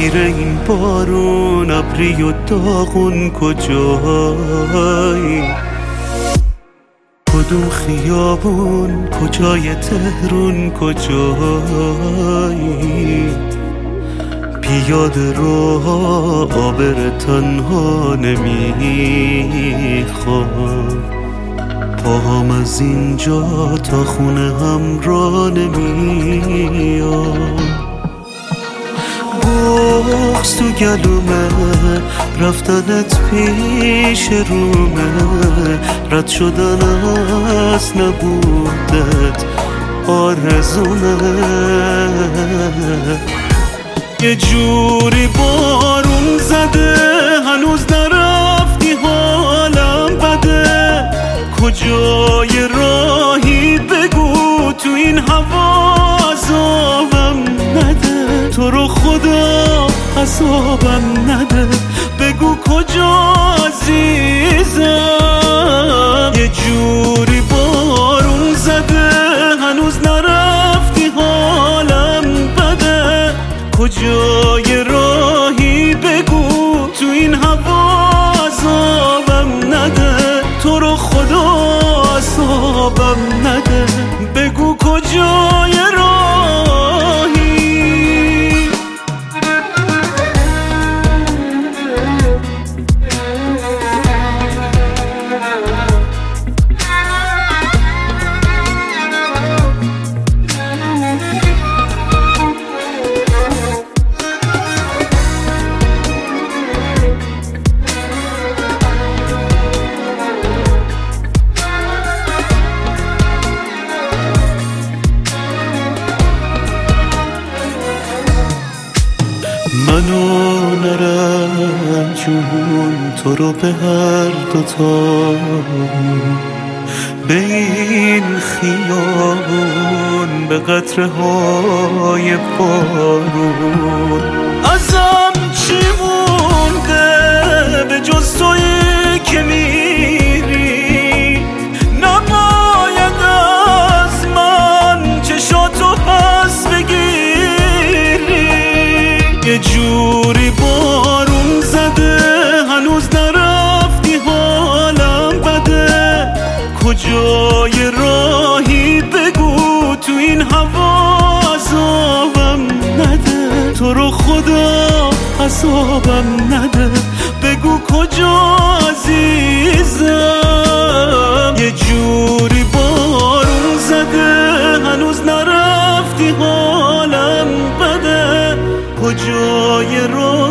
غیر این بارون ابری و داغون کجایی؟ کدوم خیابون کجای تهرون کجایی؟ پیاده رو عابر تنها نمیخوام، پاهم از اینجا تا خونه هم را نمیام. بغض تو گلومه، رفتنت پیش رومه، رد شدن از نبودت آرزومه. یه جوری بارون زده هنوز نرفتی حالم بده، کجای راهی بگو تو این هوا عذابم نده، تو رو خدا عذابم نده، بگو کجا عزیزم. یه جوری بارون زده هنوز نرفتی حالم بده، کجای راهی بگو تو این هوا عذابم نده، تو رو خدا عذابم نده، بگو کجای راهی. منو نرم جون تو رو به هر دوتا، به این خیابون به قطره های بارون. ازم چی مونده به جز تویی که میری؟ نباید از من چشاتو پس بگیری. یه جوری بارون زده هنوز نرفتی حالم بده، کجای راهی بگو تو این هوا عذابم نده، تو رو خدا عذابم نده، بگو کجا عزیزم. یه جوری بارون زده هنوز نرفتی حالم بده، کجای راهی